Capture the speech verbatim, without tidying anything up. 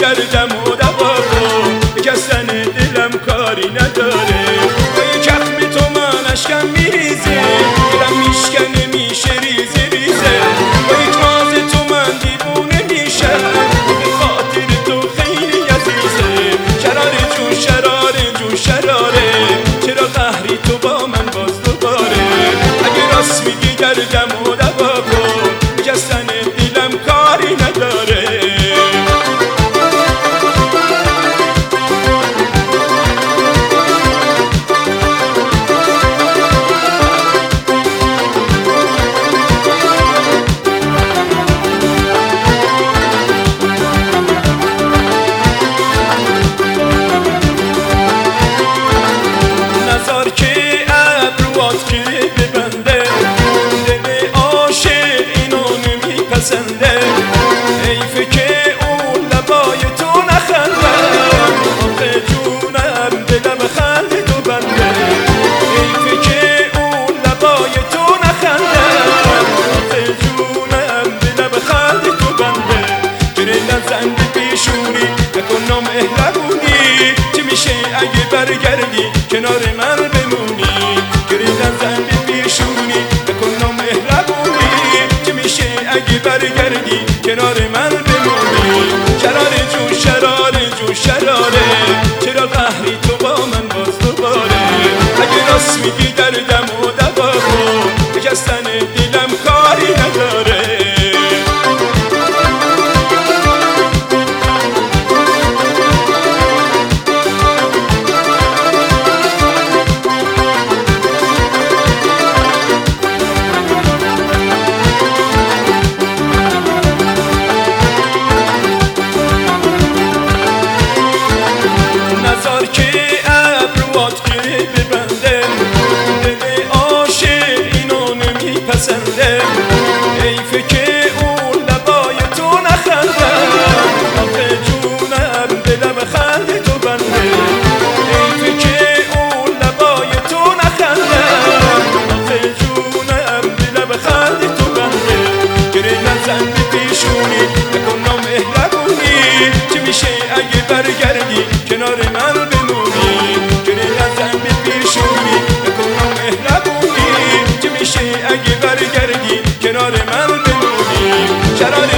گردم و دوا کن که از تن دلم کاری نداره. با یک اخم تو من اشکم میریزه، دلم میشکنه میشه ریزه ریزه. با یک ناز تو من دیوونه میشم، به خاطر تو خیلی عزیزه. شراره جون شراره جون شراره، چرا قهری تو با من باز دوباره. اگه راست میگی گردم و دوا کن که از تن دلم کاری نداره. که ابروات که ببنده، دل عاشق اینو نمیپسنده. حیفه که اون لبای تو نخندم، آخه جونم دلم خنده تو بنده. حیفه که اون لبای تو نخندم، آخه جونم دلم خنده تو بنده. گره نزن به پیشونی نکنم اهلبونی، چه میشه اگه برگردی کنار من بمونی. گره نزن به پیشونی نکنم مهربونی، چه میشه اگه برگردی کنار من بمونی. شراره جون شراره جون شراره، چرا قهری تو با من باز دوباره. اگه راست میگی دردم و دوا کن که از تن دلم کاری نداره. که ابروات که ببنده، دل عاشق اینو نمیپسنده. حیفه که اون لبای تو نخندم، آخه جونم دلم خنده تو بنده. حیفه که اون لبای تو نخندم، آخه جونم دلم خنده تو بنده. گره نزن به پیشونی نکنم مهربونی، چه میشه اگه برگردی کنار من بمونی. گره نزن به پیشونی نکنم مهربونی، چه میشه اگه برگردی کنار من بمونی. شراره